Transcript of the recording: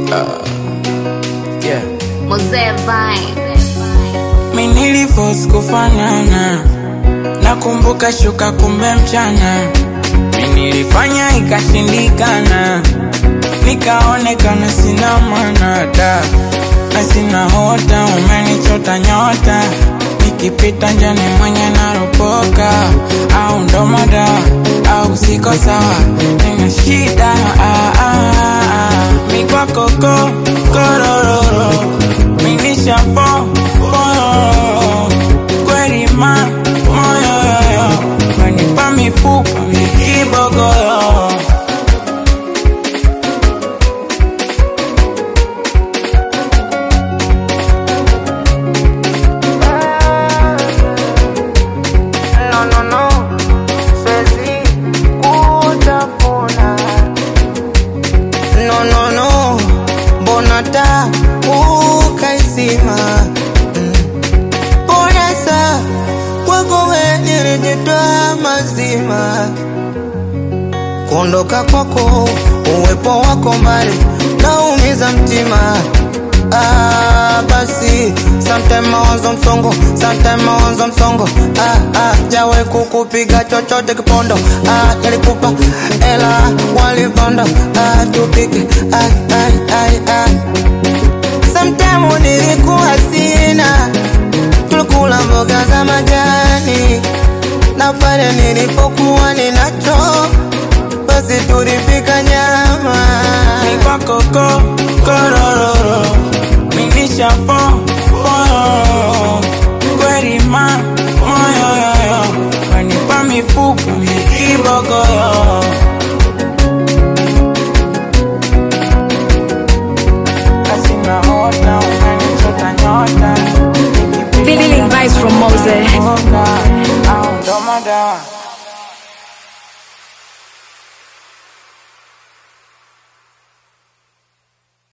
Yeah. Mzee Vine. Mimi niliforce kufanana, nakumbuka shuka kumbe mchana. Mimi nilifanya ikashindikana, nikaonekana sina maana da, na sina hota, umenichota nyota. Nikipita njani mwenye naropoka, au ndo mada, au siko sawa, nina shida. Mi kwa koko, kororo, mi nisha fo, kweli ma, moyo yoyo, wanipa mifupa, mikibogoyo. Bonata ukaisima Bonasa wako weni rejetoa mazima. Kuondoka kwako, uwepo wako mbali naumiza mtima. Basi sometime mawazo msongo, sometime mawazo msongo. Jawe kukupiga chochote kipondo. Nilikupa ela walipanda, tupike sometime nilikuwa sina, tulikula mboga za majani. Na pale nilipokuwa ninacho, basi tulipika nyama. Mi kwa koko, kororo, mi nisha fo, kweli ma, moyo yoyo, wanipa mifupa, mikibogoyo. Kasina hota, umenichota nyota. Feeling vibes from Mose. Au ndo madawa.